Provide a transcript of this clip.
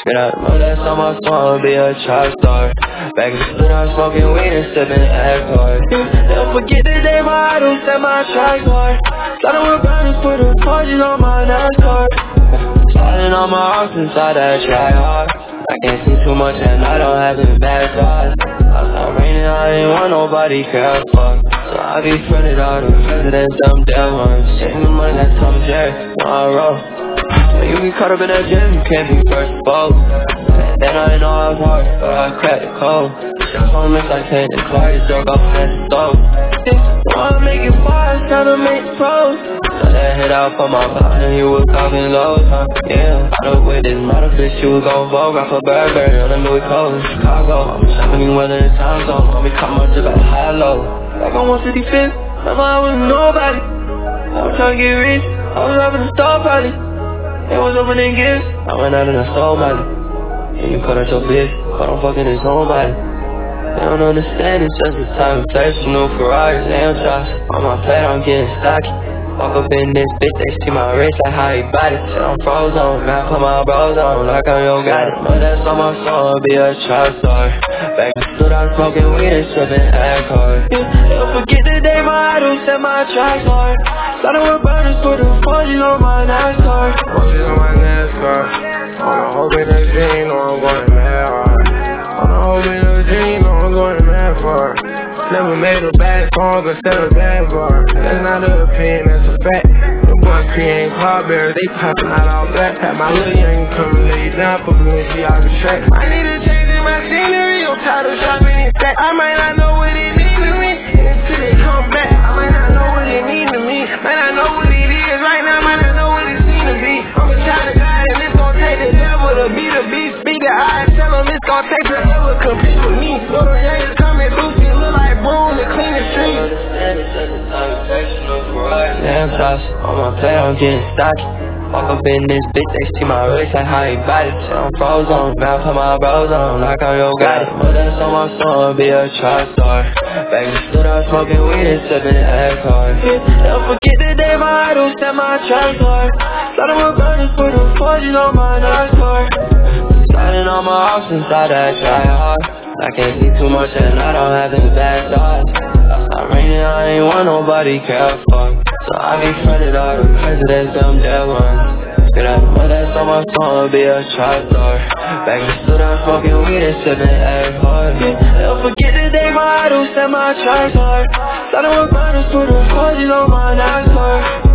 Get out the mud, that's on my phone, be a trap star. Back in the split, I'm smoking weed and sipping Accord. Never forget the day my idol set my tracks hard. Started with burners, put the punches on my NASCAR. Sliding on my arms inside that track hard. I can't see too much and I don't have the bad sides. Outside raining, I ain't want nobody care for. So I be fronted all the presidents, them dead ones. Taking the money, that's Tom and Jerry, I roll. When you get caught up in that gym, you can't be first to both. Then I know I was hard, but I cracked the code. Just wanna mix like Tate and Clark, just drove up at the stove. Wanna make it far, it's time to make pros. So that hit out for my partner, he was talking low, yeah. Out up with this model bitch, she was gon' vogue. Off a Burberry on the Louis Cole. Chicago, I'm shopping me weather in time zone. Homie caught my drip at high low. Back on 155th, remember I was nobody. I was trying to get rich, I was robbing the store party. It was opening gifts, I went out and I stole money. And you cut out your bitch, but I'm fucking his own body. They don't understand, it's just the time and place. Some new Ferraris, they don't trust. On my plate, I'm getting stocky. Walk up in this bitch, they see my wrist, like how he body. Shit, I'm frozen, now I put my bros on, like I'm your guy. But that's on my soul, be a trap star. Back in the stood out smoking weed and sipping Accord. Don't forget the day my idol set my tracks hard. Started with burners, put the punches on my NASCAR. Punches on my NASCAR. On a whole bit of dream, know I'm going mad hard. On a whole bit of dream, know I'm going mad far. Never made a bad song instead of bad bar. That's not an opinion, that's a fact. The boy creating cloudberries, they popping out all black. Had my little young coming lay down, put me in the out the track. I need a change in my scenery, I'm tired of shopping in fact. I might not know what it means to me until they come back. I might not know what it means to me, might not know what it is right now, might not know what it seems to be. I'm a child of God and it's gon' take the devil to be the beast. Speak the eye, tell them it's gon' take forever to compete with me. So the haters coming through, she look like broom to clean the streets. Damn sauce, on my plate, I'm getting stocky. Walk up in this bitch, they see my wrist, like how he body. Shit, I'm frozen, now I put my bros on, like I'm your guy. But that's on my soul, be a trap star. Back in the stood out smoking weed and sipping Accord. Don't forget the day my idol set my tracks hard. Started with burners, put the punches on my NASCAR. Sliding on my house inside that try hard. I can't see too much and I don't have the bad sides. Outside raining, I ain't want nobody care for. So I be fronted all the presidents, them dead ones. Get out the mud, that's on my phone, be a trap star. Back in the stood out smoking weed and sipping Accord. Don't forget the day my idol set my tracks hard. Started with burners, put the punches on my NASCAR.